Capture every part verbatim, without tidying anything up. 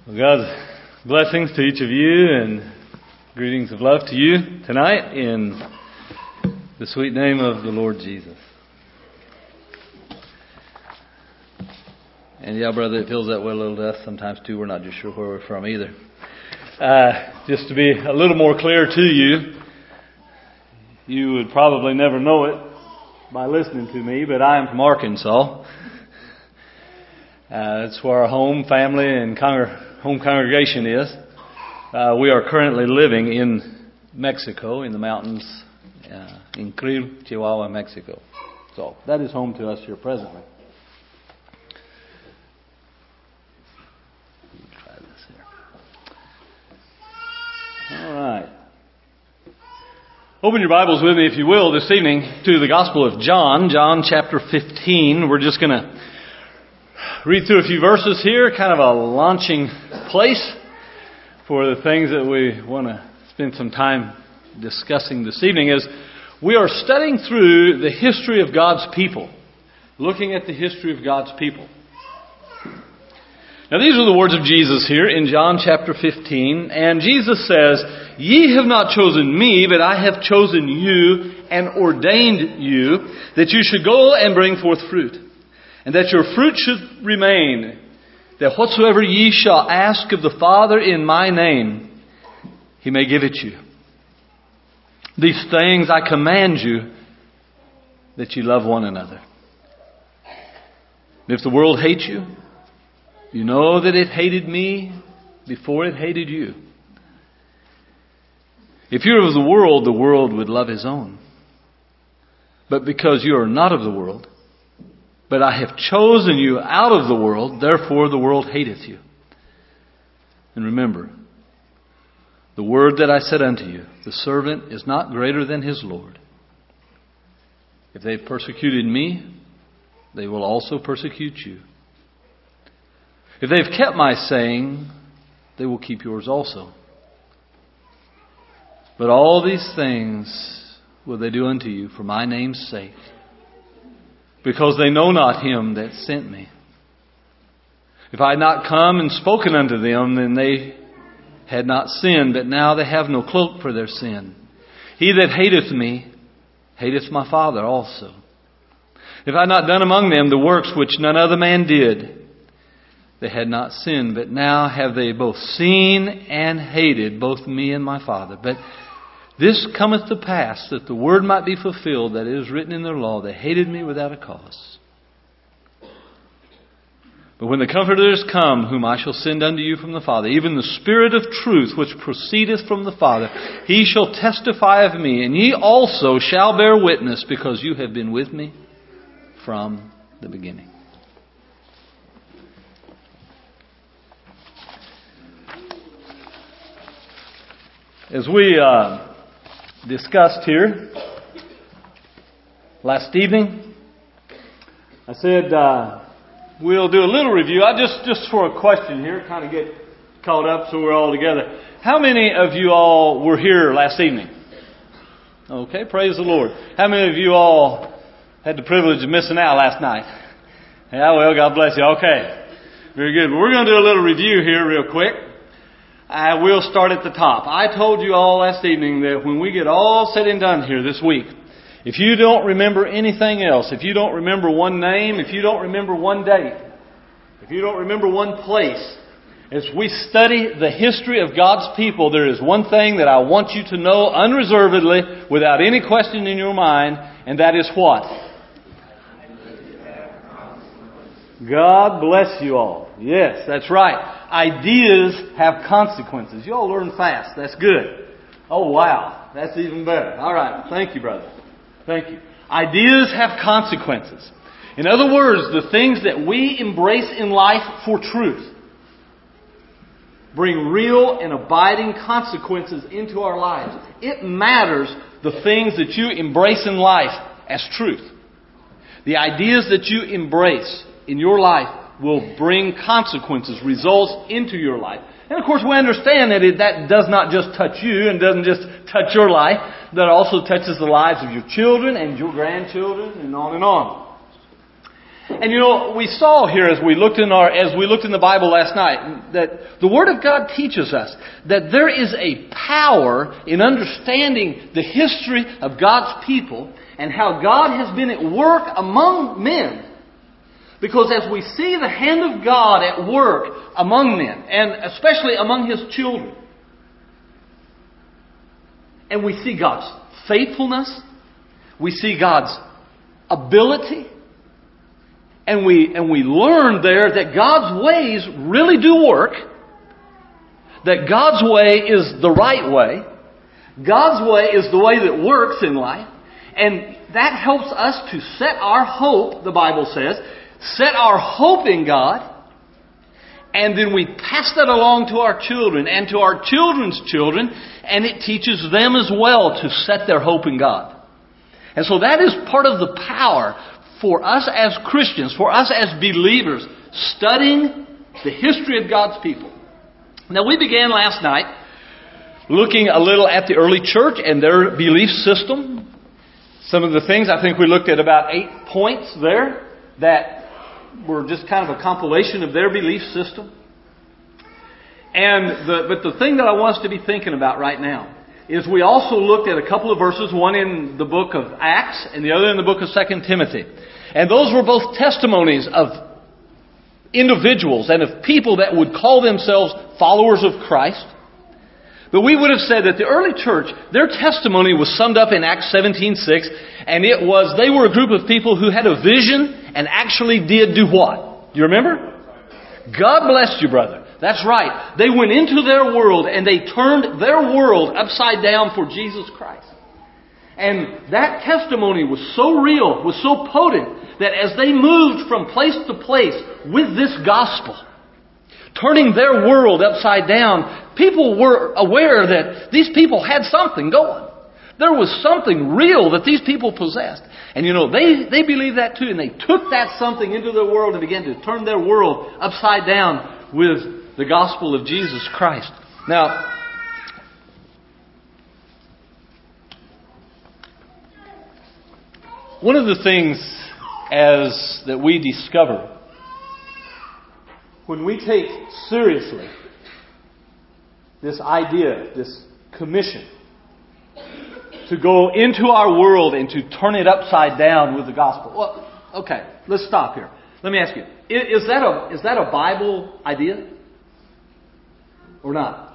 Well, God's blessings to each of you and greetings of love to you tonight in the sweet name of the Lord Jesus. And yeah, brother, it feels that way a little to us sometimes too. We're not just sure where we're from either. Uh, just to be a little more clear to you, you would probably never know it by listening to me, but I am from Arkansas. Uh, that's where our home, family, and congr- home congregation is. Uh, we are currently living in Mexico, in the mountains, uh, in Creel, Chihuahua, Mexico. So that is home to us here presently. Try this here. All right. Open your Bibles with me, if you will, this evening to the Gospel of John, John chapter fifteen. We're just going to read through a few verses here, kind of a launching place for the things that we want to spend some time discussing this evening. As we are studying through the history of God's people, looking at the history of God's people. Now these are the words of Jesus here in John chapter fifteen, and Jesus says, "Ye have not chosen me, but I have chosen you and ordained you, that you should go and bring forth fruit, and that your fruit should remain, that whatsoever ye shall ask of the Father in my name, He may give it you. These things I command you, that ye love one another. And if the world hates you, you know that it hated me before it hated you. If you're of the world, the world would love his own. But because you are not of the world, but I have chosen you out of the world, therefore the world hateth you. And remember, the word that I said unto you, the servant is not greater than his Lord. If they persecuted me, they will also persecute you. If they've kept my saying, they will keep yours also. But all these things will they do unto you for my name's sake, because they know not him that sent me. If I had not come and spoken unto them, then they had not sinned, but now they have no cloak for their sin. He that hateth me, hateth my Father also. If I had not done among them the works which none other man did, they had not sinned, but now have they both seen and hated both me and my Father. But this cometh to pass, that the word might be fulfilled, that it is written in their law, they hated me without a cause. But when the Comforter is come, whom I shall send unto you from the Father, even the Spirit of truth which proceedeth from the Father, He shall testify of me, and ye also shall bear witness, because you have been with me from the beginning." As we uh, discussed here last evening, I said uh, we'll do a little review. I just just for a question here, kind of get caught up so we're all together. How many of you all were here last evening? Okay, praise the Lord. How many of you all had the privilege of missing out last night? Yeah, well, God bless you. Okay, very good. Well, we're going to do a little review here real quick. I will start at the top. I told you all last evening that when we get all said and done here this week, if you don't remember anything else, if you don't remember one name, if you don't remember one date, if you don't remember one place, as we study the history of God's people, there is one thing that I want you to know unreservedly, without any question in your mind, and that is what? God bless you all. Yes, that's right. Ideas have consequences. You all learn fast. That's good. Oh, wow. That's even better. All right. Thank you, brother. Thank you. Ideas have consequences. In other words, the things that we embrace in life for truth bring real and abiding consequences into our lives. It matters the things that you embrace in life as truth. The ideas that you embrace in your life will bring consequences, results into your life. And of course we understand that it, that does not just touch you and doesn't just touch your life. That also touches the lives of your children and your grandchildren and on and on. And you know, we saw here as we looked in our as we looked in the Bible last night that the Word of God teaches us that there is a power in understanding the history of God's people and how God has been at work among men. Because as we see the hand of God at work among men, and especially among His children, and we see God's faithfulness, we see God's ability, and we and we learn there that God's ways really do work, that God's way is the right way, God's way is the way that works in life, and that helps us to set our hope, the Bible says, set our hope in God, and then we pass that along to our children and to our children's children, and it teaches them as well to set their hope in God. And so that is part of the power for us as Christians, for us as believers, studying the history of God's people. Now, we began last night looking a little at the early church and their belief system. Some of the things, I think we looked at about eight points there that were just kind of a compilation of their belief system. And the, but the thing that I want us to be thinking about right now is we also looked at a couple of verses, one in the book of Acts and the other in the book of Second Timothy. And those were both testimonies of individuals and of people that would call themselves followers of Christ. But we would have said that the early church, their testimony was summed up in Acts seventeen six, and it was, they were a group of people who had a vision and actually did do what? Do you remember? God blessed you, brother. That's right. They went into their world and they turned their world upside down for Jesus Christ. And that testimony was so real, was so potent, that as they moved from place to place with this gospel, turning their world upside down, people were aware that these people had something going. There was something real that these people possessed. And you know, they, they believed that too, and they took that something into their world and began to turn their world upside down with the gospel of Jesus Christ. Now, one of the things as that we discover when we take seriously this idea, this commission, to go into our world and to turn it upside down with the gospel. Well, okay, let's stop here. Let me ask you, is that a, is that a Bible idea? Or not?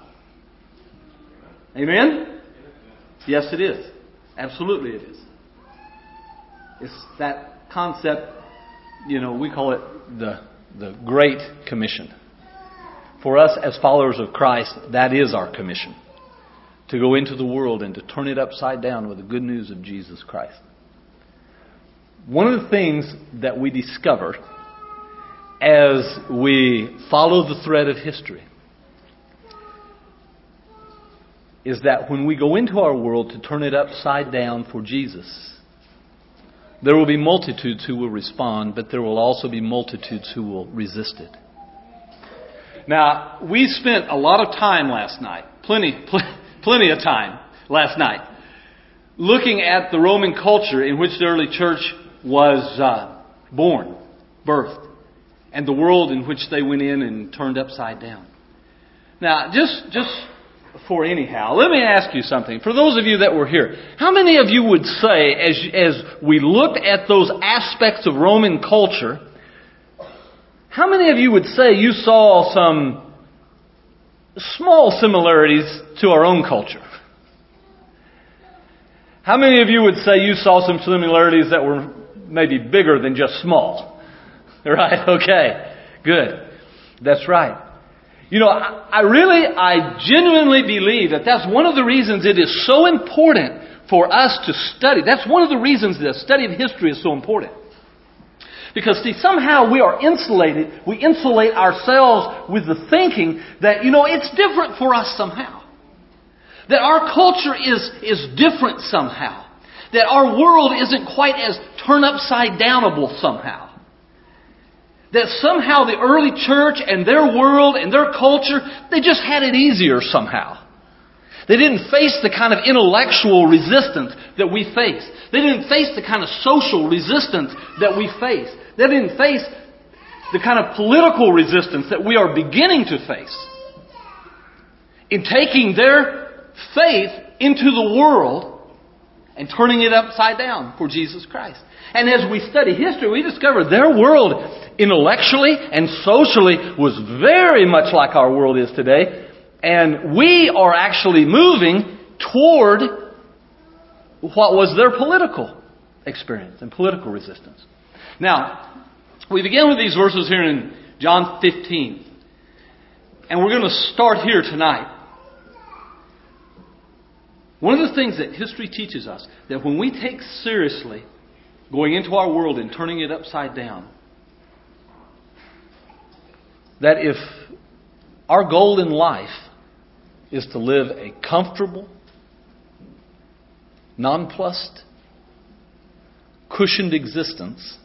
Amen? Yes, it is. Absolutely it is. It's that concept, you know, we call it the, the Great Commission. For us as followers of Christ, that is our commission. To go into the world and to turn it upside down with the good news of Jesus Christ. One of the things that we discover as we follow the thread of history is that when we go into our world to turn it upside down for Jesus, there will be multitudes who will respond, but there will also be multitudes who will resist it. Now, we spent a lot of time last night, plenty, pl- plenty of time last night, looking at the Roman culture in which the early church was uh, born, birthed, and the world in which they went in and turned upside down. Now, just just for anyhow, let me ask you something. For those of you that were here, how many of you would say, as as we looked at those aspects of Roman culture, how many of you would say you saw some small similarities to our own culture? How many of you would say you saw some similarities that were maybe bigger than just small? Right? Okay. Good. That's right. You know, I, I really, I genuinely believe that that's one of the reasons it is so important for us to study. That's one of the reasons the study of history is so important. Because, see, somehow we are insulated, we insulate ourselves with the thinking that, you know, it's different for us somehow. That our culture is, is different somehow. That our world isn't quite as turn upside downable somehow. That somehow the early church and their world and their culture, they just had it easier somehow. They didn't face the kind of intellectual resistance that we face. They didn't face the kind of social resistance that we face. They didn't face the kind of political resistance that we are beginning to face in taking their faith into the world and turning it upside down for Jesus Christ. And as we study history, we discover their world intellectually and socially was very much like our world is today. And we are actually moving toward what was their political experience and political resistance. Now, we begin with these verses here in John fifteen. And we're going to start here tonight. One of the things that history teaches us, that when we take seriously going into our world and turning it upside down, that if our goal in life is to live a comfortable, nonplussed, cushioned existence,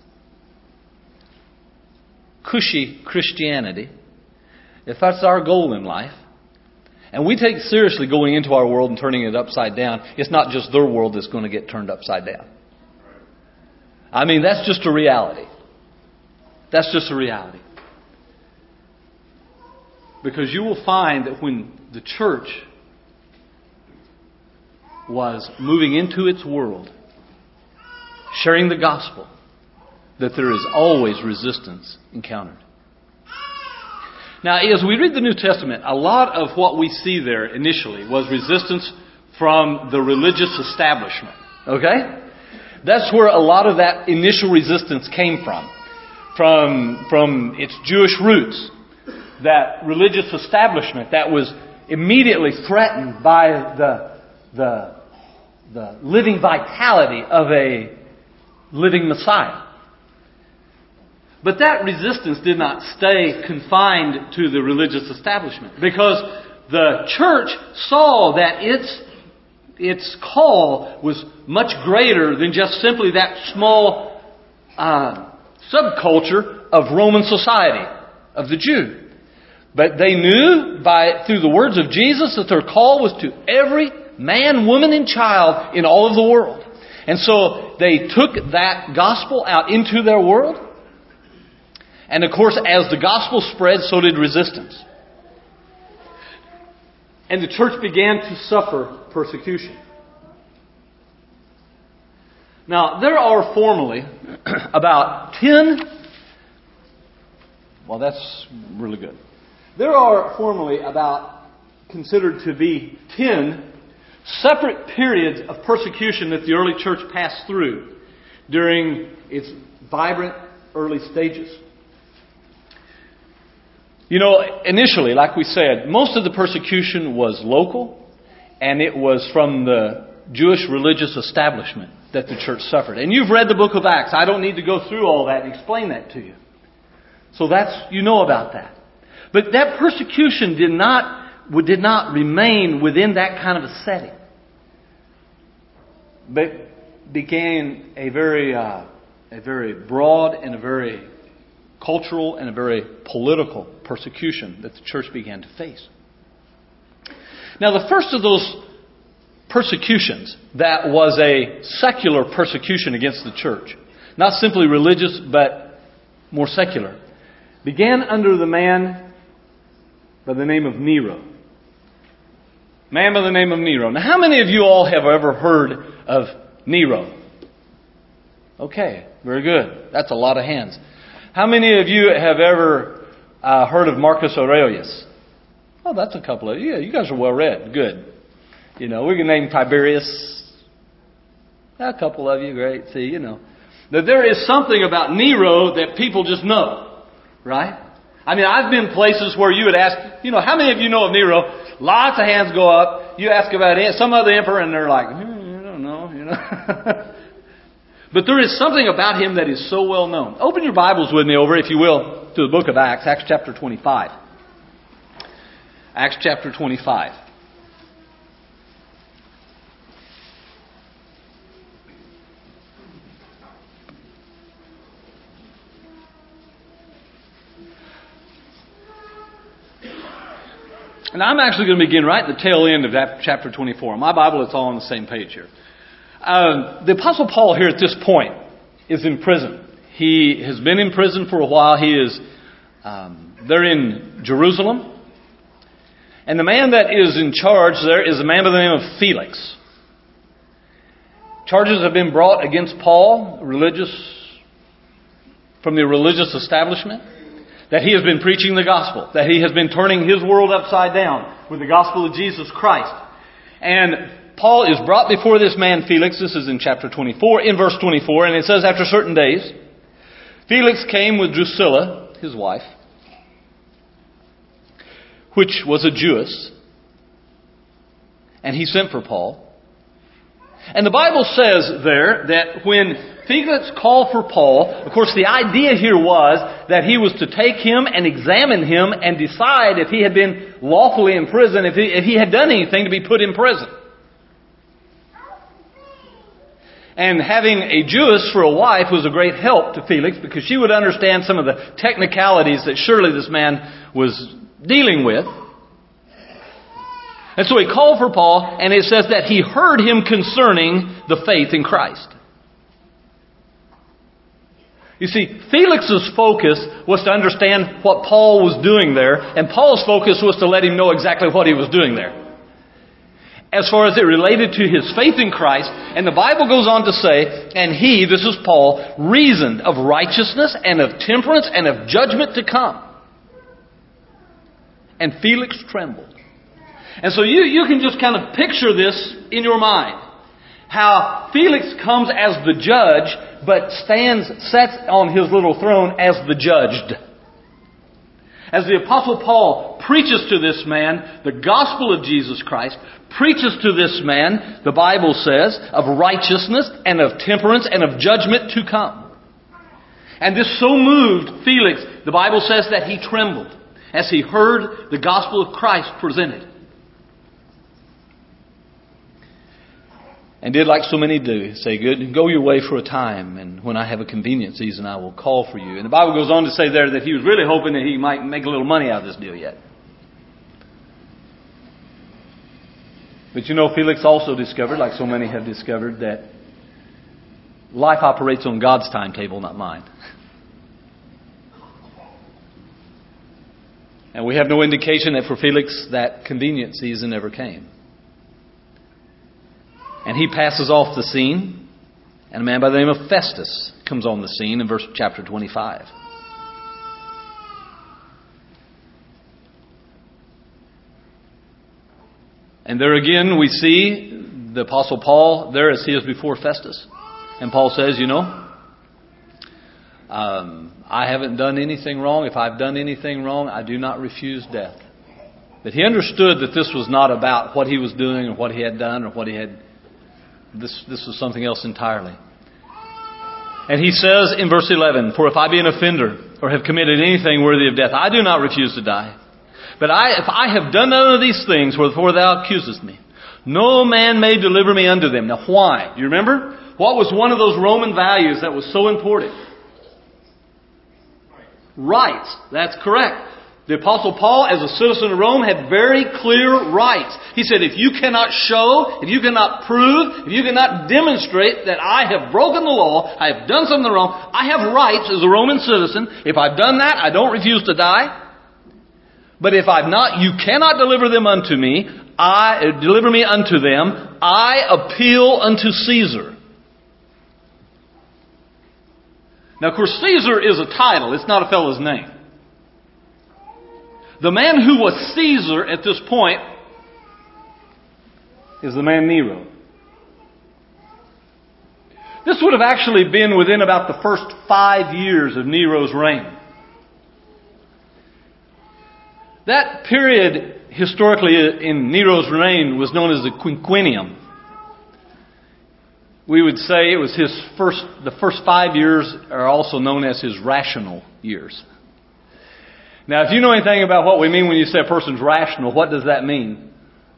cushy Christianity, if that's our goal in life, and we take seriously going into our world and turning it upside down, it's not just their world that's going to get turned upside down. I mean, that's just a reality. That's just a reality. Because you will find that when the church was moving into its world, sharing the gospel, that there is always resistance encountered. Now, as we read the New Testament, a lot of what we see there initially was resistance from the religious establishment. Okay? That's where a lot of that initial resistance came from. From, from its Jewish roots. That religious establishment that was immediately threatened by the, the, the living vitality of a living Messiah. But that resistance did not stay confined to the religious establishment, because the church saw that its its call was much greater than just simply that small uh, subculture of Roman society, of the Jew. But they knew by through the words of Jesus that their call was to every man, woman, and child in all of the world. And so they took that gospel out into their world. And of course, as the gospel spread, so did resistance. And the church began to suffer persecution. Now, there are formally about ten... Well, that's really good. There are formally about considered to be ten separate periods of persecution that the early church passed through during its vibrant early stages. You know, initially, like we said, most of the persecution was local, and it was from the Jewish religious establishment that the church suffered. And you've read the book of Acts. I don't need to go through all that and explain that to you. So that's, you know about that. But that persecution did not, did not remain within that kind of a setting. But began a very, uh, a very broad and a very cultural and a very political persecution that the church began to face. Now, the first of those persecutions that was a secular persecution against the church, not simply religious, but more secular, began under the man by the name of Nero. Man by the name of Nero. Now, how many of you all have ever heard of Nero? Okay, very good. That's a lot of hands. How many of you have ever uh, heard of Marcus Aurelius? Oh, that's a couple of you. Yeah, you guys are well read. Good. You know, we can name Tiberius. A couple of you, great. See, you know. Now, there is something about Nero that people just know, right? I mean, I've been places where you would ask, you know, how many of you know of Nero? Lots of hands go up. You ask about some other emperor, and they're like, hmm, I don't know, you know. But there is something about him that is so well known. Open your Bibles with me over, if you will, to the book of Acts, Acts chapter twenty-five. Acts chapter twenty-five. And I'm actually going to begin right at the tail end of that chapter twenty-four. In my Bible, it's all on the same page here. Uh, the Apostle Paul here at this point is in prison. He has been in prison for a while. He is um, there in Jerusalem. And the man that is in charge there is a man by the name of Felix. Charges have been brought against Paul, religious, from the religious establishment, that he has been preaching the gospel, that he has been turning his world upside down with the gospel of Jesus Christ. And Paul is brought before this man Felix. This is in chapter twenty-four, in verse twenty-four, and it says, after certain days, Felix came with Drusilla, his wife, which was a Jewess, and he sent for Paul. And the Bible says there that when Felix called for Paul, of course the idea here was that he was to take him and examine him and decide if he had been lawfully in prison, if he, if he had done anything to be put in prison. And having a Jewess for a wife was a great help to Felix because she would understand some of the technicalities that surely this man was dealing with. And so he called for Paul, and it says that he heard him concerning the faith in Christ. You see, Felix's focus was to understand what Paul was doing there, and Paul's focus was to let him know exactly what he was doing there. As far as it related to his faith in Christ, and the Bible goes on to say, and he, this is Paul, reasoned of righteousness and of temperance and of judgment to come. And Felix trembled. And so you, you can just kind of picture this in your mind. How Felix comes as the judge, but stands, sits on his little throne as the judged. As the Apostle Paul preaches to this man the gospel of Jesus Christ, preaches to this man, the Bible says, of righteousness and of temperance and of judgment to come. And this so moved Felix, the Bible says that he trembled as he heard the gospel of Christ presented. And did like so many do, say, good, go your way for a time, and when I have a convenient season, I will call for you. And the Bible goes on to say there that he was really hoping that he might make a little money out of this deal yet. But you know, Felix also discovered, like so many have discovered, that life operates on God's timetable, not mine. And we have no indication that for Felix that convenient season ever came. And he passes off the scene, and a man by the name of Festus comes on the scene in verse chapter twenty-five. And there again we see the Apostle Paul there as he is before Festus. And Paul says, you know, um, I haven't done anything wrong. If I've done anything wrong, I do not refuse death. But he understood that this was not about what he was doing or what he had done or what he had. This, this was something else entirely. And he says in verse eleven, for if I be an offender or have committed anything worthy of death, I do not refuse to die. But I, if I have done none of these things wherefore thou accusest me, no man may deliver me unto them. Now why? Do you remember? What was one of those Roman values that was so important? Rights. That's correct. The Apostle Paul, as a citizen of Rome, had very clear rights. He said, if you cannot show, if you cannot prove, if you cannot demonstrate that I have broken the law, I have done something wrong, I have rights as a Roman citizen. If I've done that, I don't refuse to die. But if I've not, you cannot deliver them unto me. I deliver me unto them. I appeal unto Caesar. Now, of course, Caesar is a title. It's not a fellow's name. The man who was Caesar at this point is the man Nero. This would have actually been within about the first five years of Nero's reign. That period, historically, in Nero's reign was known as the quinquennium. We would say it was his first, the first five years are also known as his rational years. Now, if you know anything about what we mean when you say a person's rational, what does that mean?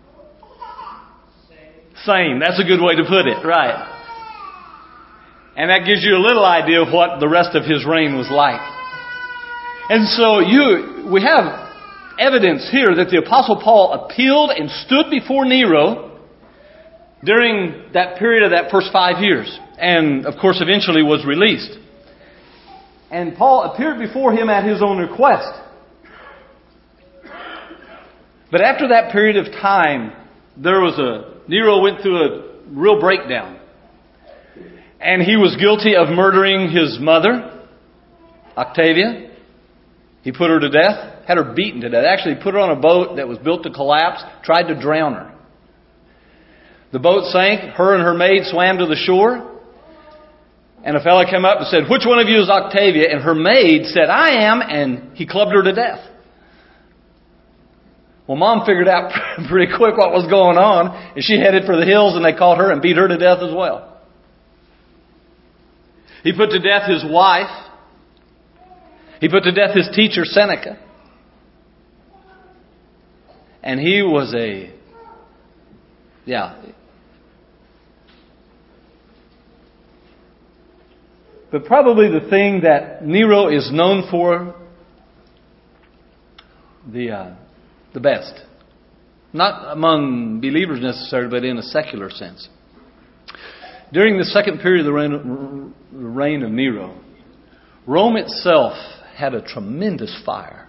Sane. That's a good way to put it, right? And that gives you a little idea of what the rest of his reign was like. And so you, we have evidence here that the Apostle Paul appealed and stood before Nero during that period of that first five years. And, of course, eventually was released. And Paul appeared before him at his own request. But after that period of time, there was a... Nero went through a real breakdown. And he was guilty of murdering his mother, Octavia. He put her to death, had her beaten to death. Actually, put her on a boat that was built to collapse, tried to drown her. The boat sank, her and her maid swam to the shore. And a fellow came up and said, "Which one of you is Octavia?" And her maid said, "I am," and he clubbed her to death. Well, Mom figured out pretty quick what was going on, and she headed for the hills, and they caught her and beat her to death as well. He put to death his wife. He put to death his teacher, Seneca. And he was a, yeah. But probably the thing that Nero is known for the uh, the best, not among believers necessarily, but in a secular sense. During the second period of the reign, the reign of Nero, Rome itself had a tremendous fire.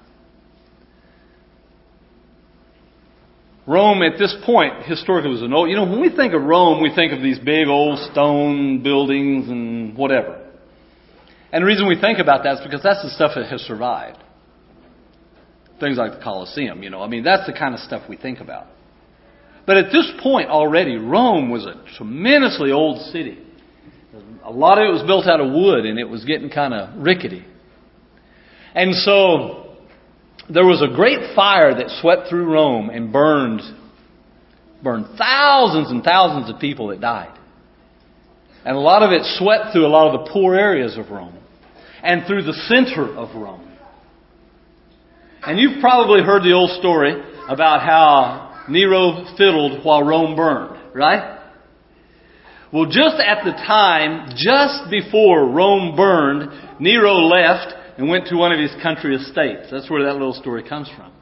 Rome at this point historically was an old, you know, when we think of Rome, we think of these big old stone buildings and whatever. And the reason we think about that is because that's the stuff that has survived. Things like the Colosseum, you know. I mean, that's the kind of stuff we think about. But at this point already, Rome was a tremendously old city. A lot of it was built out of wood, and it was getting kind of rickety. And so there was a great fire that swept through Rome and burned, burned thousands and thousands of people that died. And a lot of it swept through a lot of the poor areas of Rome and through the center of Rome. And you've probably heard the old story about how Nero fiddled while Rome burned, right? Well, just at the time, just before Rome burned, Nero left and went to one of his country estates. That's where that little story comes from.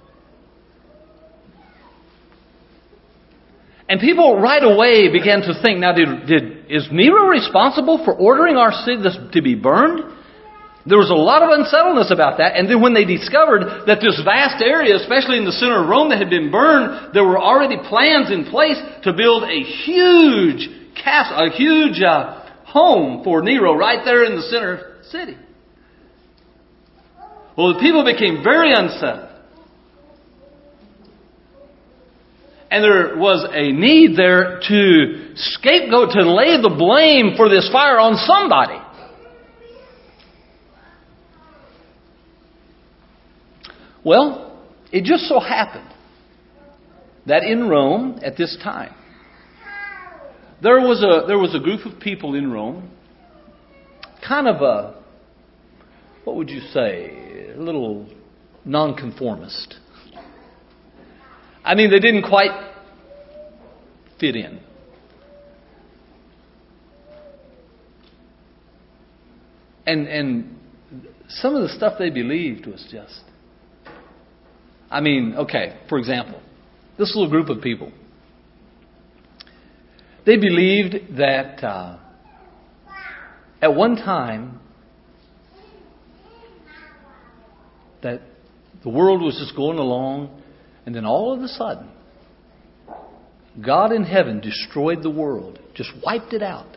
And people right away began to think, now, did, did is Nero responsible for ordering our city to be burned? There was a lot of unsettledness about that. And then when they discovered that this vast area, especially in the center of Rome that had been burned, there were already plans in place to build a huge castle, a huge uh, home for Nero right there in the center of the city. Well, the people became very unsettled. And there was a need there to scapegoat, to lay the blame for this fire on somebody. Well, it just so happened that in Rome at this time, there was a there was a group of people in Rome, kind of a, what would you say, a little nonconformist. I mean, they didn't quite fit in. And and some of the stuff they believed was just, I mean, okay, for example, this little group of people, they believed that uh, at one time that the world was just going along, and then all of a sudden, God in heaven destroyed the world, just wiped it out.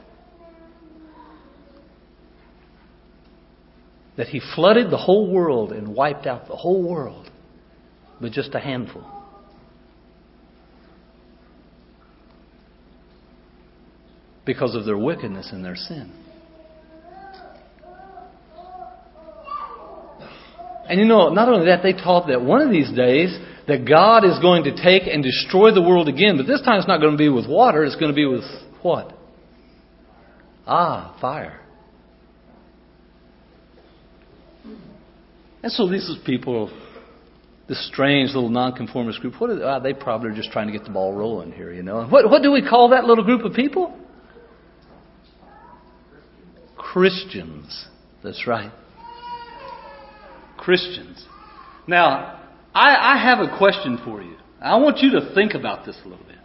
That He flooded the whole world and wiped out the whole world with just a handful. Because of their wickedness and their sin. And you know, not only that, they taught that one of these days that God is going to take and destroy the world again. But this time it's not going to be with water. It's going to be with what? Ah, fire. And so these people, this strange little nonconformist group, what are they, ah, they probably are just trying to get the ball rolling here, you know. And what, what do we call that little group of people? Christians. That's right. Christians. Now, I, I have a question for you. I want you to think about this a little bit.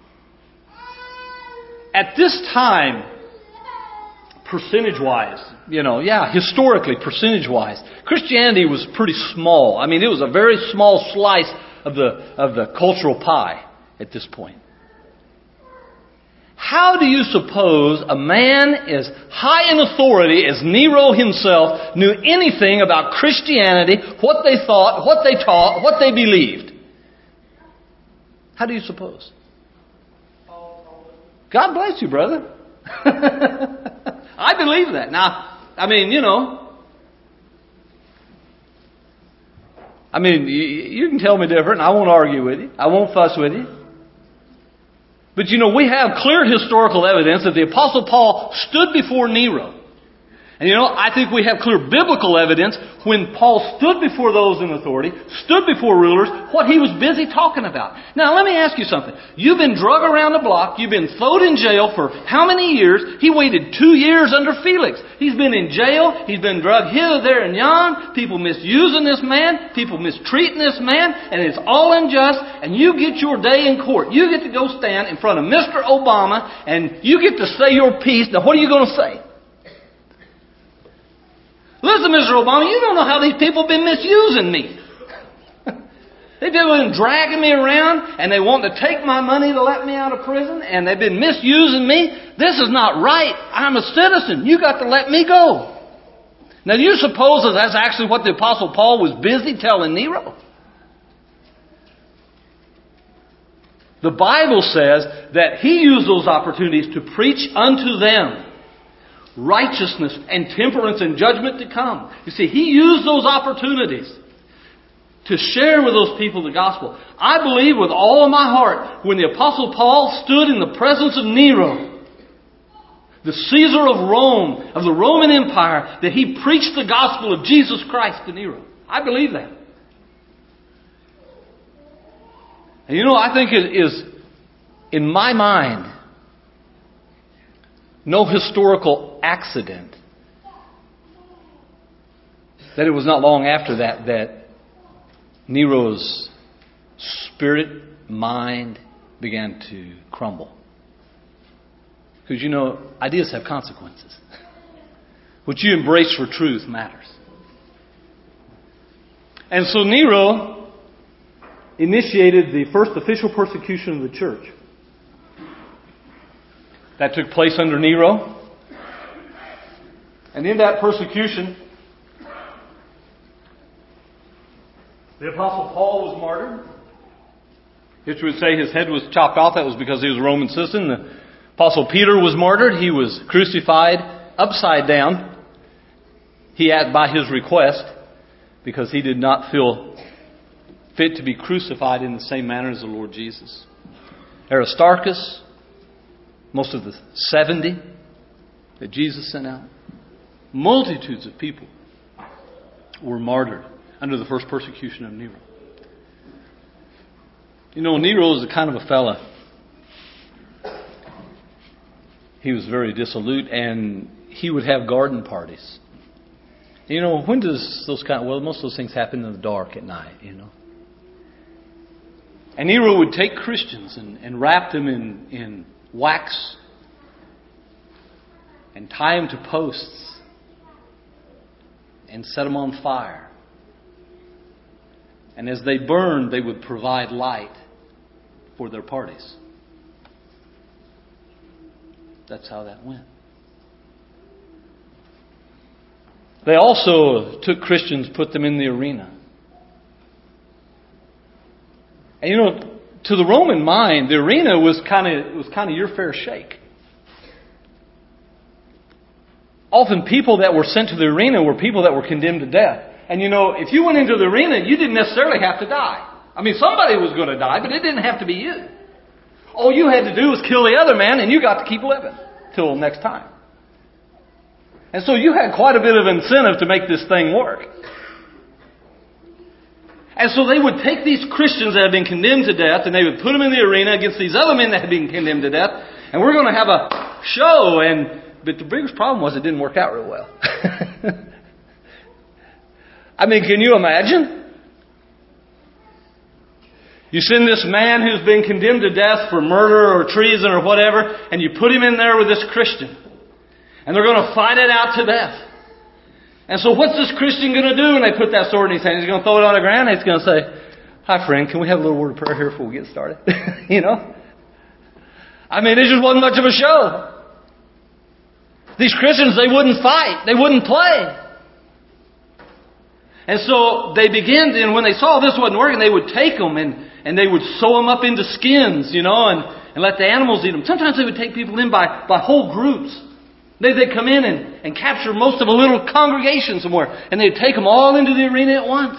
At this time, percentage-wise, you know, yeah, historically, percentage-wise, Christianity was pretty small. I mean, it was a very small slice of the of the cultural pie at this point. How do you suppose a man as high in authority as Nero himself knew anything about Christianity, what they thought, what they taught, what they believed? How do you suppose? God bless you, brother. I believe that. Now, I mean, you know, I mean, you, you can tell me different. I won't argue with you. I won't fuss with you. But you know, we have clear historical evidence that the Apostle Paul stood before Nero. And you know, I think we have clear biblical evidence when Paul stood before those in authority, stood before rulers, what he was busy talking about. Now, let me ask you something. You've been drug around the block. You've been thrown in jail for how many years? He waited two years under Felix. He's been in jail. He's been drugged here, there, and yon. People misusing this man. People mistreating this man. And it's all unjust. And you get your day in court. You get to go stand in front of Mister Obama and you get to say your piece. Now, what are you going to say? Listen, Mister Obama, you don't know how these people have been misusing me. They've been dragging me around and they want to take my money to let me out of prison and they've been misusing me. This is not right. I'm a citizen. You got to let me go. Now, do you suppose that that's actually what the Apostle Paul was busy telling Nero? The Bible says that he used those opportunities to preach unto them righteousness and temperance and judgment to come. You see, he used those opportunities to share with those people the gospel. I believe with all of my heart, when the Apostle Paul stood in the presence of Nero, the Caesar of Rome, of the Roman Empire, that he preached the gospel of Jesus Christ to Nero. I believe that. And you know, I think it is, in my mind, no historical accident that it was not long after that that Nero's spirit, mind began to crumble. Because, you know, ideas have consequences. What you embrace for truth matters. And so Nero initiated the first official persecution of the church. That took place under Nero. And in that persecution, the Apostle Paul was martyred. History would say his head was chopped off. That was because he was a Roman citizen. The Apostle Peter was martyred. He was crucified upside down. He had, by his request, because he did not feel fit to be crucified in the same manner as the Lord Jesus. Aristarchus, most of the seventy that Jesus sent out, multitudes of people were martyred under the first persecution of Nero. You know, Nero was the kind of a fella. He was very dissolute, and he would have garden parties. You know, when does those kind of, well, most of those things happen in the dark at night, you know. And Nero would take Christians and, and wrap them in, in wax and tie them to posts and set them on fire. And as they burned, they would provide light for their parties. That's how that went. They also took Christians, put them in the arena. And you know, to the Roman mind, the arena was kind of was kind of your fair shake. Often people that were sent to the arena were people that were condemned to death. And you know, if you went into the arena, you didn't necessarily have to die. I mean, somebody was going to die, but it didn't have to be you. All you had to do was kill the other man and you got to keep living till next time. And so you had quite a bit of incentive to make this thing work. And so they would take these Christians that had been condemned to death and they would put them in the arena against these other men that had been condemned to death. And we're going to have a show. And but the biggest problem was it didn't work out real well. I mean, can you imagine? You send this man who's been condemned to death for murder or treason or whatever, and you put him in there with this Christian. And they're going to fight it out to death. And so what's this Christian going to do when they put that sword in his hand? He's going to throw it on the ground and he's going to say, "Hi friend, can we have a little word of prayer here before we get started?" You know? I mean, it just wasn't much of a show. These Christians, they wouldn't fight. They wouldn't play. And so they began, and when they saw this wasn't working, they would take them and, and they would sew them up into skins, you know, and, and let the animals eat them. Sometimes they would take people in by, by whole groups. They, they'd come in and, and capture most of a little congregation somewhere, and they'd take them all into the arena at once.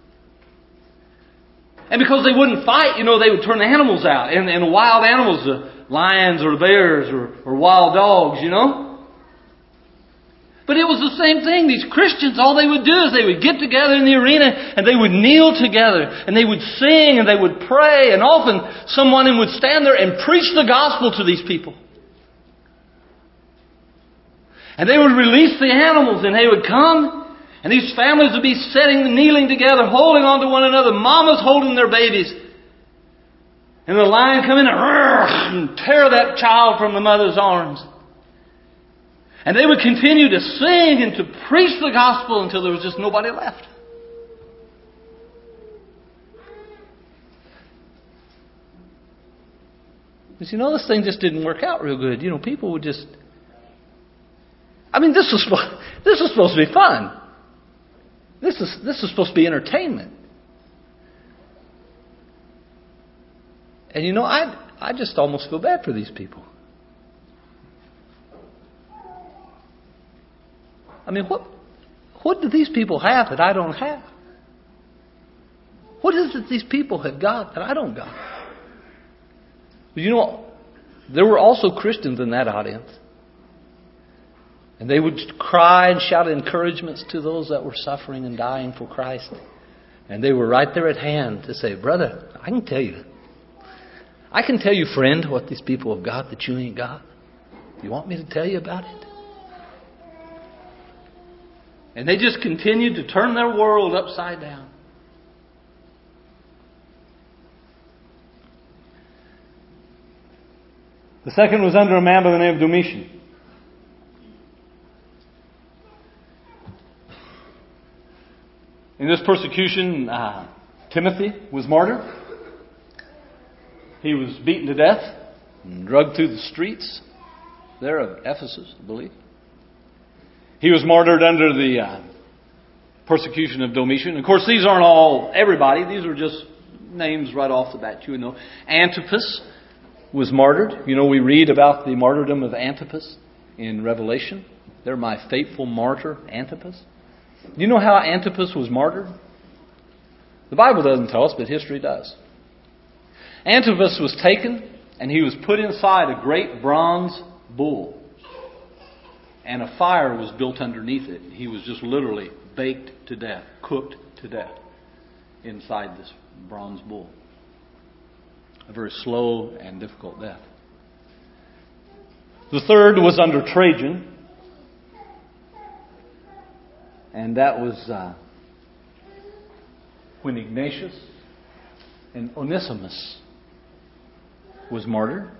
And because they wouldn't fight, you know, they would turn the animals out, and, and wild animals, the lions or bears or, or wild dogs, you know. But it was the same thing. These Christians, all they would do is they would get together in the arena and they would kneel together and they would sing and they would pray, and often someone would stand there and preach the gospel to these people. And they would release the animals and they would come, and these families would be sitting, kneeling together, holding on to one another, mamas holding their babies. And the lion come in and, and tear that child from the mother's arms. And they would continue to sing and to preach the gospel until there was just nobody left. But you know, this thing just didn't work out real good. You know, people would just... I mean, this was, this was supposed to be fun. This is, this is supposed to be entertainment. And you know, I, I just almost feel bad for these people. I mean, what what do these people have that I don't have? What is it these people have got that I don't got? You know, there were also Christians in that audience. And they would cry and shout encouragements to those that were suffering and dying for Christ. And they were right there at hand to say, "Brother, I can tell you. I can tell you, friend, what these people have got that you ain't got. You want me to tell you about it?" And they just continued to turn their world upside down. The second was under a man by the name of Domitian. In this persecution, uh, Timothy was martyred. He was beaten to death and dragged through the streets there of Ephesus, I believe. He was martyred under the uh, persecution of Domitian. Of course, these aren't all everybody. These are just names right off the bat you would know. Antipas was martyred. You know, we read about the martyrdom of Antipas in Revelation. They're my faithful martyr, Antipas. Do you know how Antipas was martyred? The Bible doesn't tell us, but history does. Antipas was taken and he was put inside a great bronze bull. And a fire was built underneath it. He was just literally baked to death, cooked to death inside this bronze bull. A very slow and difficult death. The third was under Trajan. And that was uh, when Ignatius and Onesimus was martyred.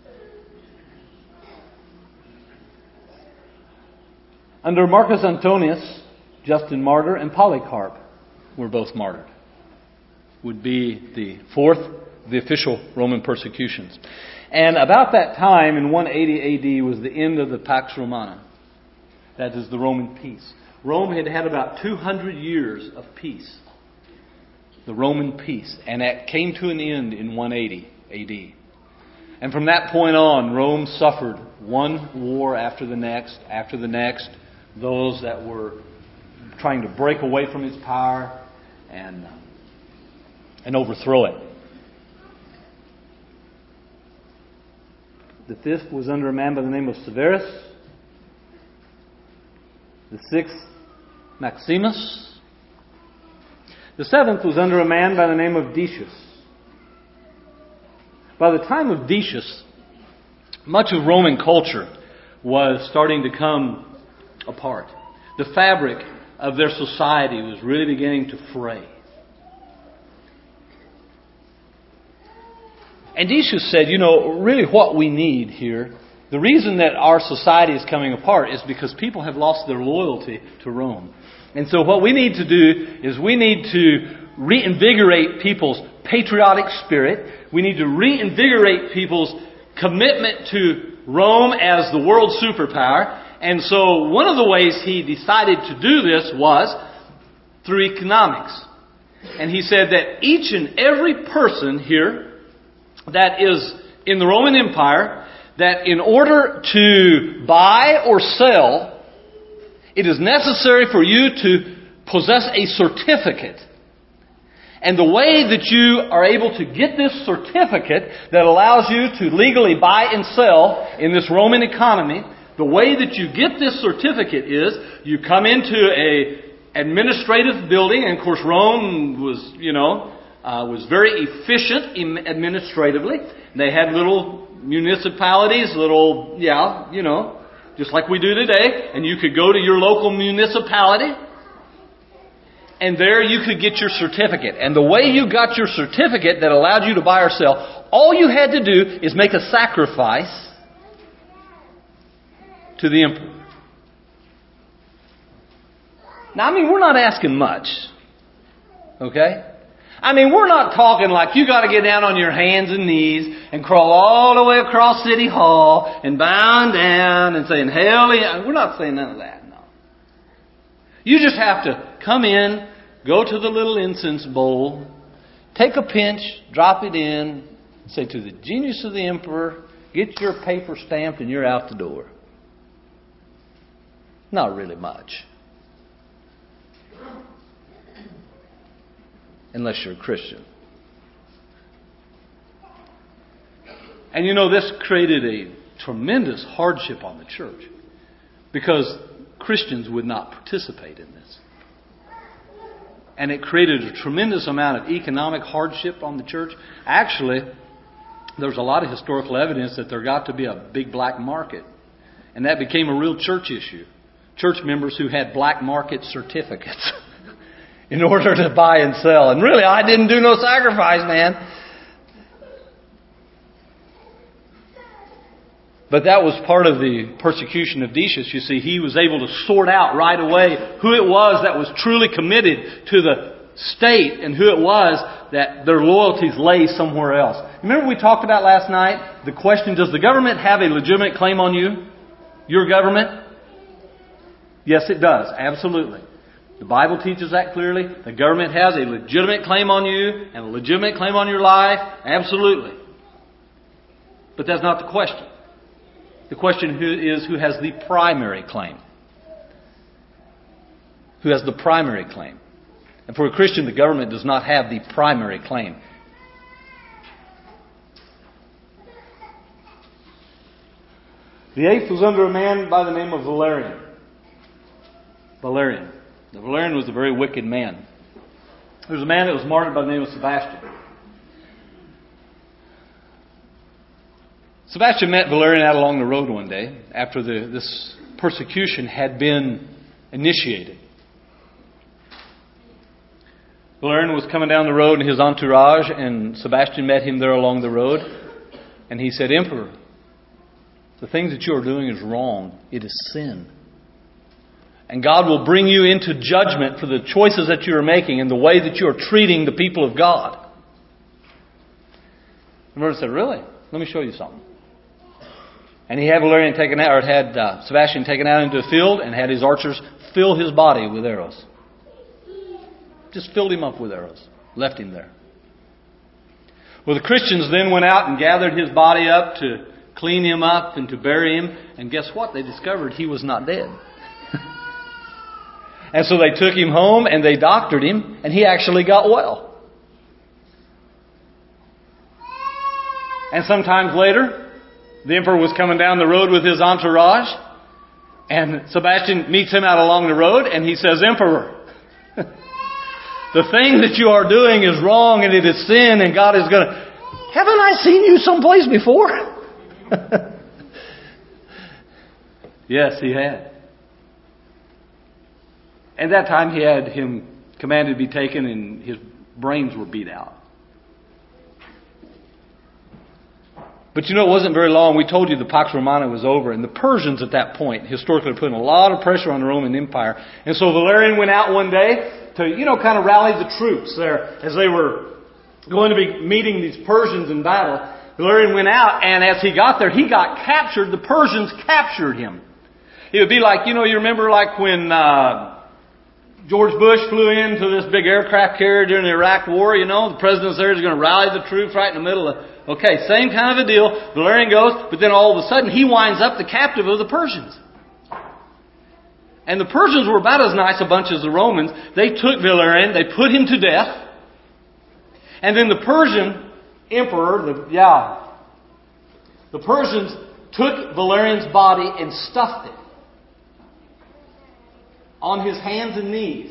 Under Marcus Antonius, Justin martyr, and Polycarp were both martyred. Would be the fourth, the official Roman persecutions. And about that time, in one eighty A D, was the end of the Pax Romana. That is the Roman peace. Rome had had about two hundred years of peace. The Roman peace. And that came to an end in one eighty A D. And from that point on, Rome suffered one war after the next, after the next. Those that were trying to break away from its power and, and overthrow it. The fifth was under a man by the name of Severus. The sixth, Maximus. The seventh was under a man by the name of Decius. By the time of Decius, much of Roman culture was starting to come apart. The fabric of their society was really beginning to fray. And Decius said, you know, really what we need here, the reason that our society is coming apart is because people have lost their loyalty to Rome. And so what we need to do is we need to reinvigorate people's patriotic spirit. We need to reinvigorate people's commitment to Rome as the world superpower. And so one of the ways he decided to do this was through economics. And he said that each and every person here that is in the Roman Empire, that in order to buy or sell, it is necessary for you to possess a certificate. And the way that you are able to get this certificate that allows you to legally buy and sell in this Roman economy, the way that you get this certificate is you come into a administrative building, and of course Rome was, you know, uh, was very efficient administratively. They had little municipalities, little, yeah, you know, just like we do today. And you could go to your local municipality, and there you could get your certificate. And the way you got your certificate that allowed you to buy or sell, all you had to do is make a sacrifice to the emperor. Now, I mean, we're not asking much. Okay? I mean, we're not talking like you got to get down on your hands and knees and crawl all the way across City Hall and bowing down and saying, "Hail!" We're not saying none of that, no. You just have to come in, go to the little incense bowl, take a pinch, drop it in, say, "To the genius of the emperor," get your paper stamped, and you're out the door. Not really much. Unless you're a Christian. And you know, this created a tremendous hardship on the church because Christians would not participate in this. And it created a tremendous amount of economic hardship on the church. Actually, there's a lot of historical evidence that there got to be a big black market. And that became a real church issue. Church members who had black market certificates in order to buy and sell. And really, I didn't do no sacrifice, man. But that was part of the persecution of Decius. You see, he was able to sort out right away who it was that was truly committed to the state and who it was that their loyalties lay somewhere else. Remember we talked about last night the question, does the government have a legitimate claim on you? Your government? Yes, it does. Absolutely. The Bible teaches that clearly. The government has a legitimate claim on you and a legitimate claim on your life. Absolutely. But that's not the question. The question is who has the primary claim. Who has the primary claim. And for a Christian, the government does not have the primary claim. The eighth was under a man by the name of Valerian. Valerian. Now, Valerian was a very wicked man. There was a man that was martyred by the name of Sebastian. Sebastian met Valerian out along the road one day after the, this persecution had been initiated. Valerian was coming down the road in his entourage, and Sebastian met him there along the road. And he said, "Emperor, the thing that you are doing is wrong. It is sin. And God will bring you into judgment for the choices that you are making and the way that you are treating the people of God." The Lord said, "Really? Let me show you something." And he had Valerian taken out, or had uh, Sebastian taken out into a field and had his archers fill his body with arrows. Just filled him up with arrows. Left him there. Well, the Christians then went out and gathered his body up to clean him up and to bury him. And guess what? They discovered he was not dead. And so they took him home and they doctored him, and he actually got well. And sometimes later, the emperor was coming down the road with his entourage, and Sebastian meets him out along the road, and he says, "Emperor, the thing that you are doing is wrong, and it is sin, and God is going to..." "Haven't I seen you someplace before?" Yes, he had. At that time, he had him commanded to be taken, and his brains were beat out. But you know, it wasn't very long. We told you the Pax Romana was over, and the Persians at that point, historically, were putting a lot of pressure on the Roman Empire. And so Valerian went out one day to, you know, kind of rally the troops there as they were going to be meeting these Persians in battle. Valerian went out, and as he got there, he got captured. The Persians captured him. It would be like, you know, you remember like when uh, George Bush flew into this big aircraft carrier during the Iraq War, you know, the president's there, he's going to rally the troops right in the middle of... Okay, same kind of a deal. Valerian goes, but then all of a sudden he winds up the captive of the Persians. And the Persians were about as nice a bunch as the Romans. They took Valerian, they put him to death. And then the Persian emperor, the, yeah, the Persians took Valerian's body and stuffed it on his hands and knees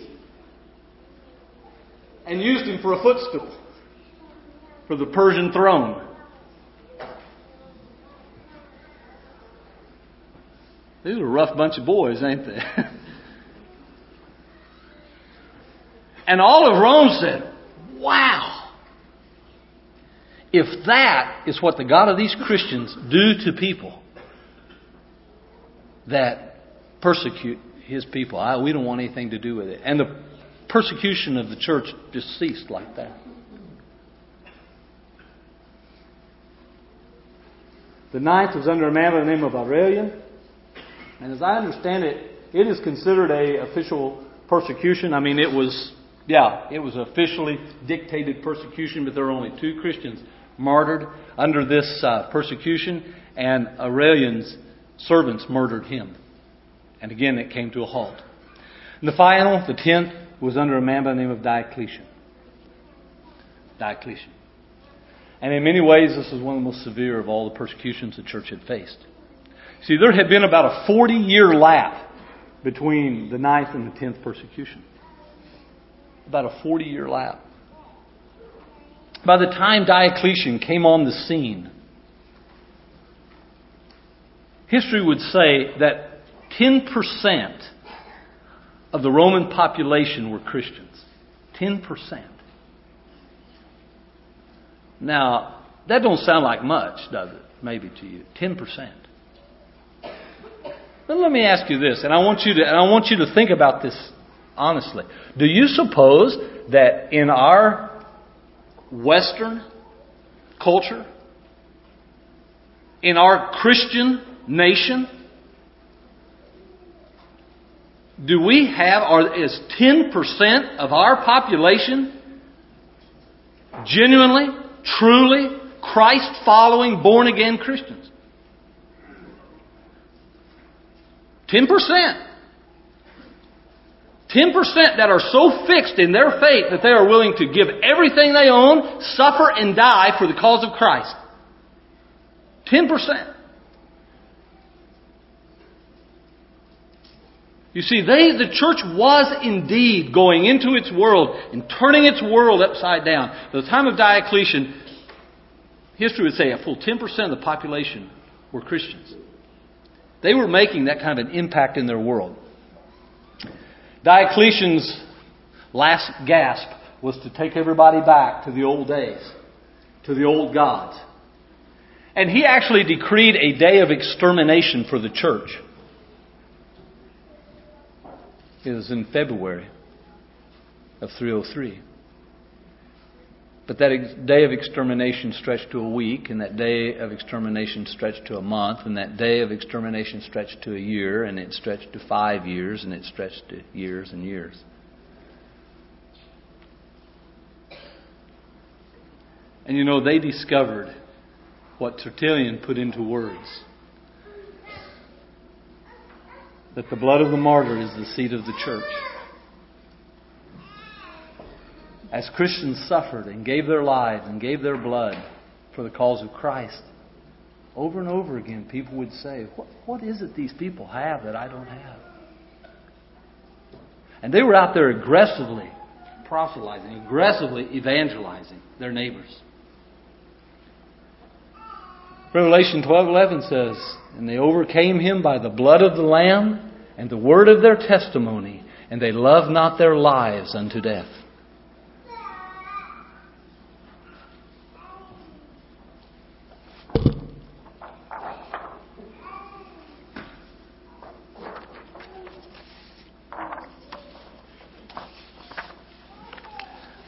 and used him for a footstool for the Persian throne. These are a rough bunch of boys, ain't they? And all of Rome said, wow, if that is what the God of these Christians do to people that persecute His people, I, we don't want anything to do with it. And the persecution of the church just ceased like that. The ninth was under a man by the name of Aurelian. And as I understand it, it is considered a official persecution. I mean, it was, yeah, it was officially dictated persecution, but there were only two Christians martyred under this uh, persecution, and Aurelian's servants murdered him. And again, it came to a halt. And the final, the tenth, was under a man by the name of Diocletian. Diocletian. And in many ways, this is one of the most severe of all the persecutions the church had faced. See, there had been about a forty-year lap between the ninth and the tenth persecution. About a forty-year lap. By the time Diocletian came on the scene, history would say that ten percent of the Roman population were Christians. ten percent. Now, that don't sound like much, does it? Maybe to you. ten percent. But let me ask you this, and I want you to and I want you to think about this honestly. Do you suppose that in our Western culture, in our Christian nation, do we have, or is ten percent of our population genuinely, truly, Christ-following, born-again Christians? ten percent. ten percent that are so fixed in their faith that they are willing to give everything they own, suffer and die for the cause of Christ. ten percent. You see, they, the church was indeed going into its world and turning its world upside down. At the time of Diocletian, history would say a full ten percent of the population were Christians. They were making that kind of an impact in their world. Diocletian's last gasp was to take everybody back to the old days, to the old gods. And he actually decreed a day of extermination for the church. It was in February of three oh three. But that ex- day of extermination stretched to a week, and that day of extermination stretched to a month, and that day of extermination stretched to a year, and it stretched to five years, and it stretched to years and years. And you know, they discovered what Tertullian put into words. That the blood of the martyr is the seed of the church. As Christians suffered and gave their lives and gave their blood for the cause of Christ, over and over again people would say, what, what is it these people have that I don't have? And they were out there aggressively proselytizing, aggressively evangelizing their neighbors. Revelation twelve eleven says, and they overcame him by the blood of the Lamb and the word of their testimony, and they loved not their lives unto death.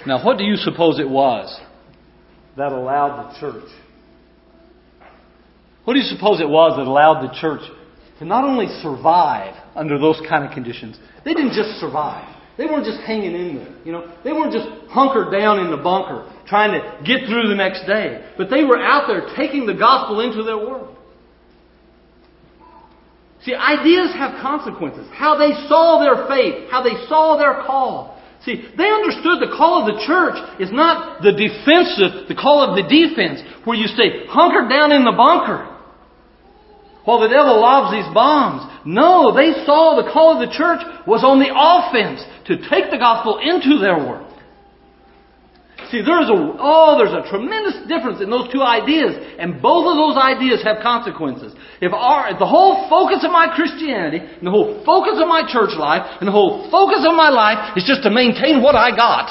Now, what do you suppose it was that allowed the church? What do you suppose it was that allowed the church to not only survive under those kind of conditions? They didn't just survive. They weren't just hanging in there. You know, they weren't just hunkered down in the bunker trying to get through the next day. But they were out there taking the gospel into their world. See, ideas have consequences. How they saw their faith, how they saw their call. See, they understood the call of the church is not the defensive, the call of the defense, where you stay hunkered down in the bunker while the devil lobs these bombs. No, they saw the call of the church was on the offense, to take the gospel into their world. See, there's a oh, there's a tremendous difference in those two ideas, and both of those ideas have consequences. If, our, if the whole focus of my Christianity, and the whole focus of my church life, and the whole focus of my life is just to maintain what I got,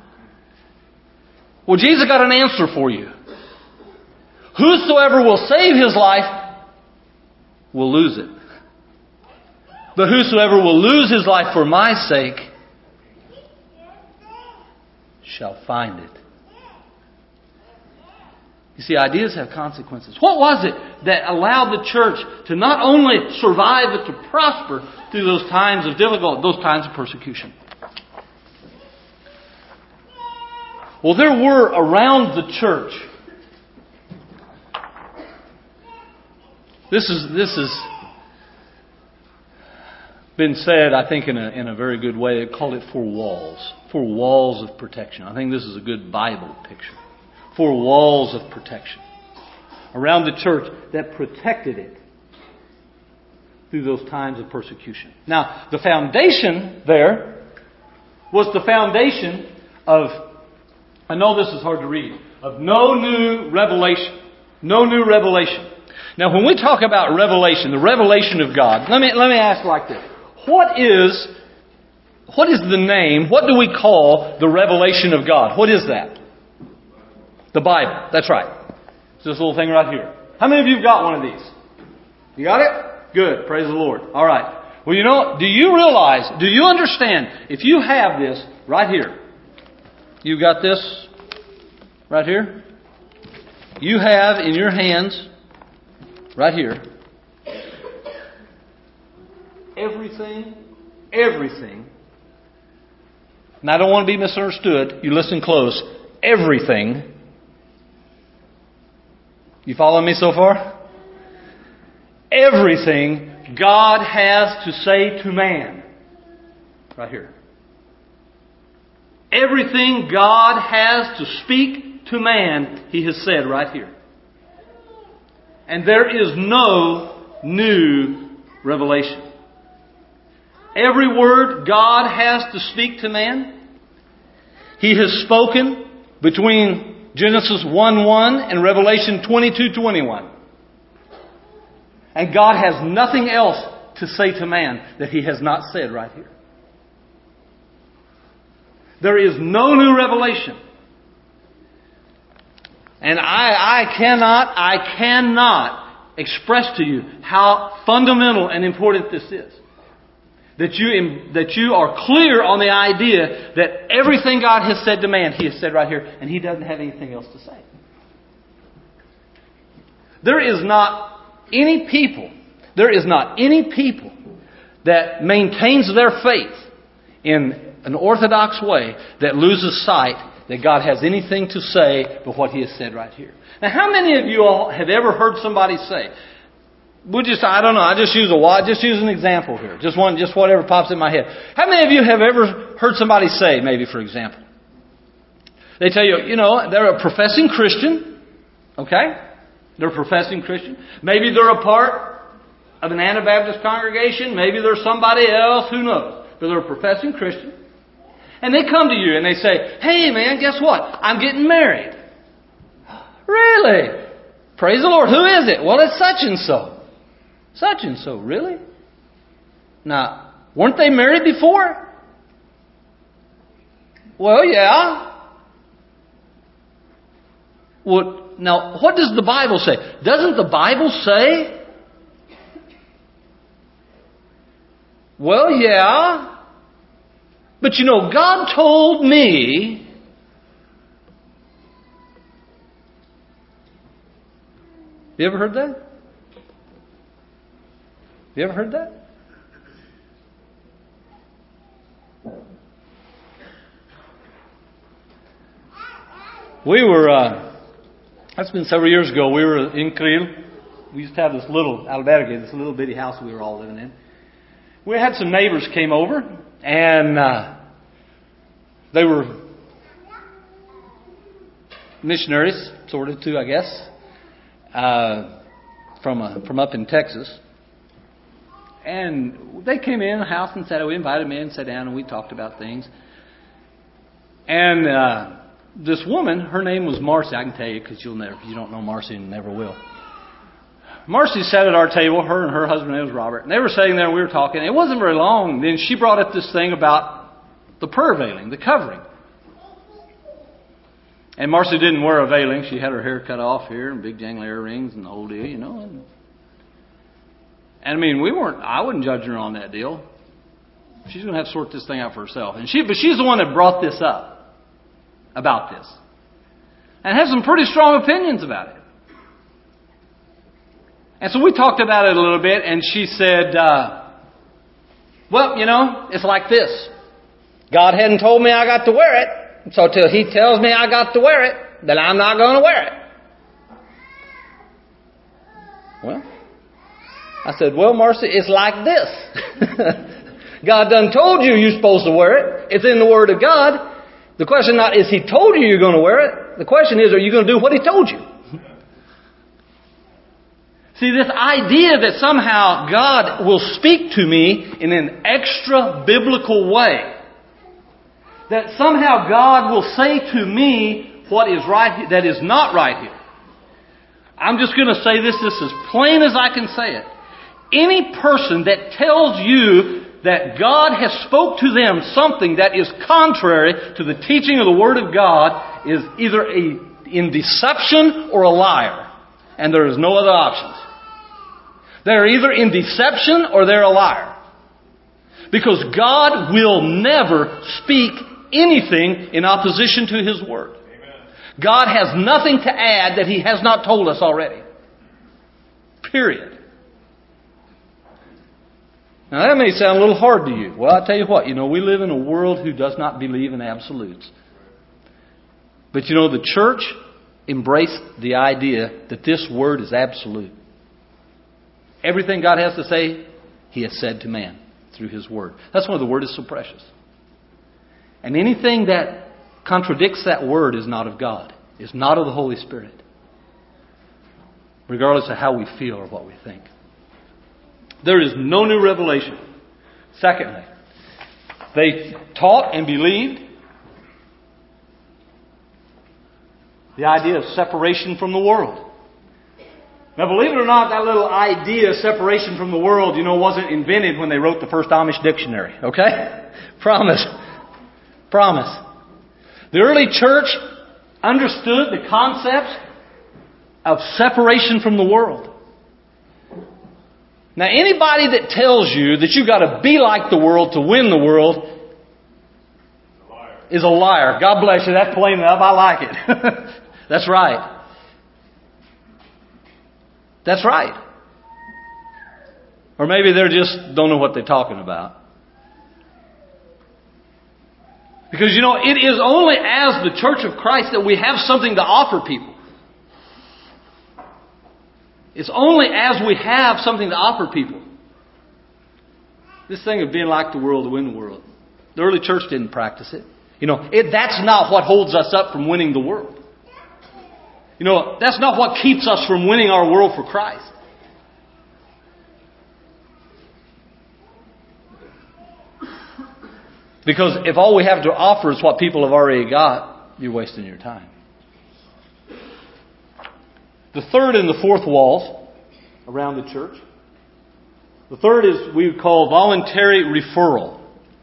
well, Jesus got an answer for you. Whosoever will save his life will lose it. But whosoever will lose his life for my sake shall find it. You see, ideas have consequences. What was it that allowed the church to not only survive but to prosper through those times of difficulty, those times of persecution? Well, there were around the church. This is this is been said, I think, in a in a very good way. They called it four walls, four walls of protection. I think this is a good Bible picture. Four walls of protection around the church that protected it through those times of persecution. Now, the foundation there was the foundation of, I know this is hard to read, of no new revelation. No new revelation. Now, when we talk about revelation, the revelation of God, let me let me ask like this. What is, what is the name, what do we call the revelation of God? What is that? The Bible. That's right. It's this little thing right here. How many of you have got one of these? You got it? Good. Praise the Lord. All right. Well, you know, do you realize, do you understand, if you have this right here, you've got this right here, you have in your hands, right here, everything, everything, and I don't want to be misunderstood, you listen close, everything, you following me so far? Everything God has to say to man, right here. Everything God has to speak to man, He has said right here. And there is no new revelation. Every word God has to speak to man, He has spoken between Genesis one one and Revelation twenty-two twenty-one. And God has nothing else to say to man that He has not said right here. There is no new revelation. And I, I cannot, I cannot express to you how fundamental and important this is. That you, that you are clear on the idea that everything God has said to man, He has said right here, and He doesn't have anything else to say. There is not any people, there is not any people that maintains their faith in an orthodox way that loses sight that God has anything to say but what He has said right here. Now, how many of you all have ever heard somebody say, we'll just, I don't know, I just use a, just use an example here. Just one, just whatever pops in my head. How many of you have ever heard somebody say, maybe for example, they tell you, you know, they're a professing Christian, okay? They're a professing Christian. Maybe they're a part of an Anabaptist congregation. Maybe they're somebody else, who knows? But they're a professing Christian. And they come to you and they say, hey man, guess what? I'm getting married. Really? Praise the Lord. Who is it? Well, it's such and so. Such and so. Really? Now, weren't they married before? Well, yeah. Well, now, what does the Bible say? Doesn't the Bible say? Well, yeah. But you know, God told me You ever heard that? You ever heard that? We were, uh, that's been several years ago, we were in Creel. We used to have this little albergue, this little bitty house we were all living in. We had some neighbors came over, and uh, they were missionaries, sort of too, I guess, uh, from uh, from up in Texas. And they came in the house and sat. We invited them in, sat down, and we talked about things. And uh, this woman, her name was Marcy. I can tell you because you'll never, you don't know Marcy and never will. Marcy sat at our table. Her and her husband, name was Robert. And they were sitting there and we were talking. It wasn't very long. Then she brought up this thing about the prayer veiling, the covering. And Marcy didn't wear a veiling. She had her hair cut off here and big jangly earrings and the whole deal, you know. And, and I mean, we weren't. I wouldn't judge her on that deal. She's going to have to sort this thing out for herself. And she, but she's the one that brought this up. About this. And has some pretty strong opinions about it. And so we talked about it a little bit, and she said, uh, well, you know, it's like this. God hadn't told me I got to wear it, so till He tells me I got to wear it, then I'm not going to wear it. Well, I said, well, Marcy, it's like this. God done told you you're supposed to wear it. It's in the Word of God. The question not is He told you you're going to wear it. The question is, are you going to do what He told you? See, this idea that somehow God will speak to me in an extra biblical way. That somehow God will say to me what is right, that is not right here. I'm just going to say this, this as plain as I can say it. Any person that tells you that God has spoke to them something that is contrary to the teaching of the Word of God is either a, in deception or a liar. And there is no other options. They're either in deception or they're a liar. Because God will never speak anything in opposition to His Word. Amen. God has nothing to add that He has not told us already. Period. Now that may sound a little hard to you. Well, I'll tell you what, you know, we live in a world who does not believe in absolutes. But you know, the church embraced the idea that this Word is absolute. Everything God has to say, He has said to man through His Word. That's why the Word is so precious. And anything that contradicts that Word is not of God. Is not of the Holy Spirit. Regardless of how we feel or what we think. There is no new revelation. Secondly, they taught and believed the idea of separation from the world. Now, believe it or not, that little idea of separation from the world, you know, wasn't invented when they wrote the first Amish dictionary. Okay? Promise. Promise. The early church understood the concept of separation from the world. Now, anybody that tells you that you've got to be like the world to win the world is a liar. God bless you. That's plain enough. I like it. That's right. That's right. Or maybe they just don't know what they're talking about. Because, you know, it is only as the Church of Christ that we have something to offer people. It's only as we have something to offer people. This thing of being like the world to win the world. The early church didn't practice it. You know, it, that's not what holds us up from winning the world. You know, that's not what keeps us from winning our world for Christ. Because if all we have to offer is what people have already got, you're wasting your time. The third and the fourth walls around the church. The third is we would call voluntary referral.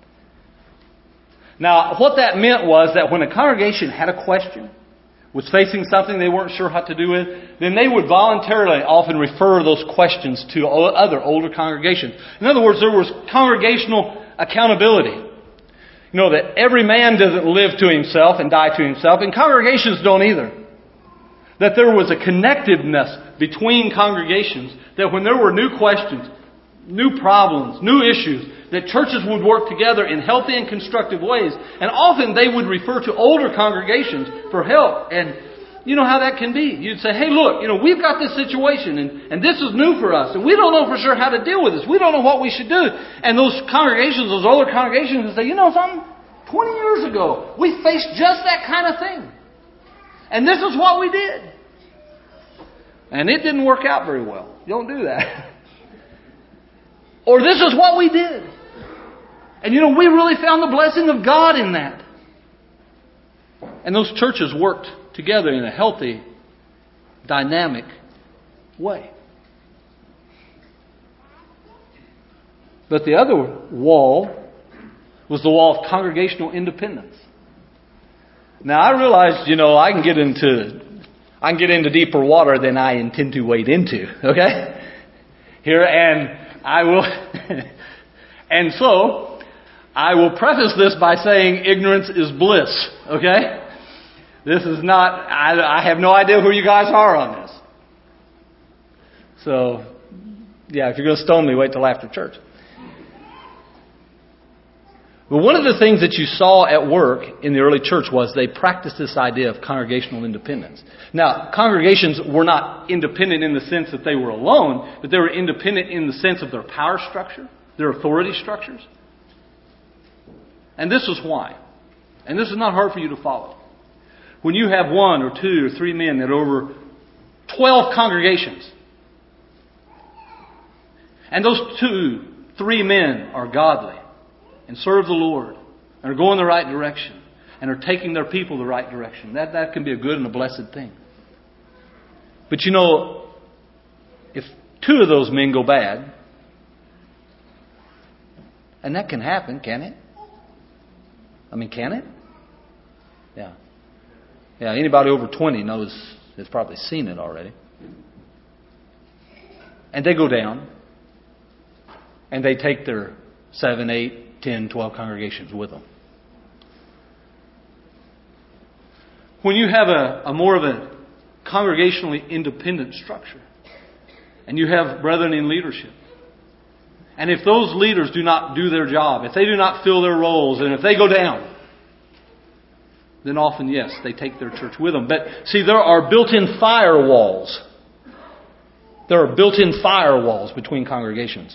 Now, what that meant was that when a congregation had a question, was facing something they weren't sure how to do with, then they would voluntarily often refer those questions to other older congregations. In other words, there was congregational accountability. You know that every man doesn't live to himself and die to himself, and congregations don't either. That there was a connectiveness between congregations that when there were new questions, new problems, new issues, that churches would work together in healthy and constructive ways. And often they would refer to older congregations for help. And you know how that can be. You'd say, hey, look, you know, we've got this situation and, and this is new for us. And we don't know for sure how to deal with this. We don't know what we should do. And those congregations, those older congregations would say, you know something? twenty years ago, we faced just that kind of thing. And this is what we did. And it didn't work out very well. You don't do that. Or this is what we did. And you know, we really found the blessing of God in that. And those churches worked together in a healthy, dynamic way. But the other wall was the wall of congregational independence. Now I realize, you know, I can get into I can get into deeper water than I intend to wade into. Okay? Here, and I will and so I will preface this by saying ignorance is bliss. Okay? This is not, I, I have no idea who you guys are on this. So, yeah, if you're going to stone me, wait till after church. But one of the things that you saw at work in the early church was they practiced this idea of congregational independence. Now, congregations were not independent in the sense that they were alone, but they were independent in the sense of their power structure, their authority structures. And this is why. And this is not hard for you to follow. When you have one or two or three men that are over twelve congregations, and those two, three men are godly and serve the Lord and are going the right direction and are taking their people the right direction, that, that can be a good and a blessed thing. But you know, if two of those men go bad, and that can happen, can it? I mean, can it? Yeah. Yeah, anybody over twenty knows, has probably seen it already. And they go down. And they take their seven, eight, ten, twelve congregations with them. When you have a, a more of a congregationally independent structure, and you have brethren in leadership, and if those leaders do not do their job, if they do not fill their roles, and if they go down, then often, yes, they take their church with them. But see, there are built-in firewalls. There are built-in firewalls between congregations.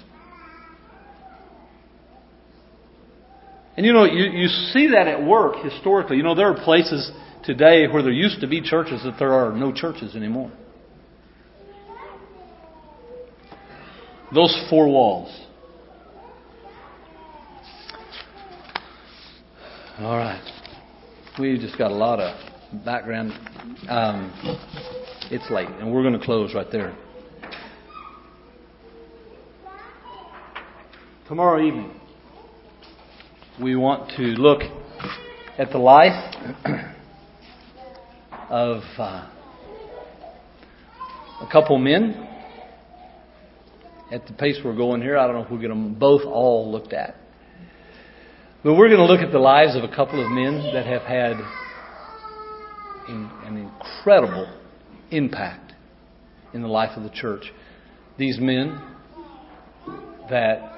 And you know, you, you see that at work historically. You know, there are places today where there used to be churches that there are no churches anymore. Those four walls. All right. We've just got a lot of background. Um, it's late, and we're going to close right there. Tomorrow evening, we want to look at the life of uh, a couple men. At the pace we're going here, I don't know if we'll get them both all looked at. But we're going to look at the lives of a couple of men that have had an incredible impact in the life of the church. These men that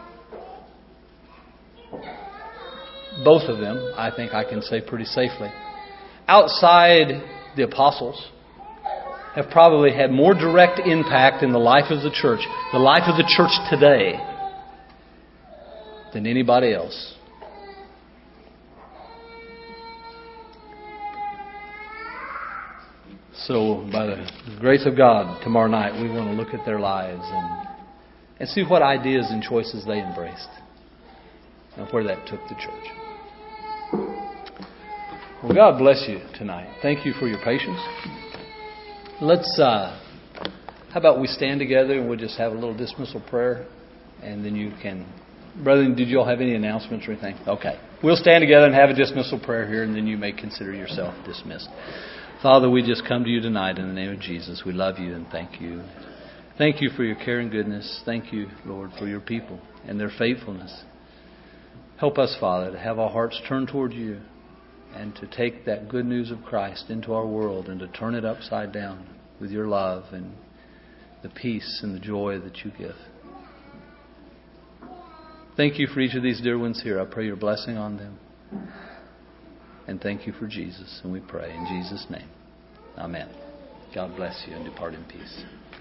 both of them, I think I can say pretty safely, outside the apostles, have probably had more direct impact in the life of the church, the life of the church today, than anybody else. So, by the grace of God, tomorrow night we want to look at their lives and, and see what ideas and choices they embraced and where that took the church. Well, God bless you tonight. Thank you for your patience. Let's, uh, how about we stand together and we'll just have a little dismissal prayer, and then you can, brethren, did you all have any announcements or anything? Okay. We'll stand together and have a dismissal prayer here, and then you may consider yourself dismissed. Father, we just come to you tonight in the name of Jesus. We love you and thank you. Thank you for your care and goodness. Thank you, Lord, for your people and their faithfulness. Help us, Father, to have our hearts turned toward you and to take that good news of Christ into our world and to turn it upside down with your love and the peace and the joy that you give. Thank you for each of these dear ones here. I pray your blessing on them. And thank you for Jesus. And we pray in Jesus' name. Amen. God bless you and depart in peace.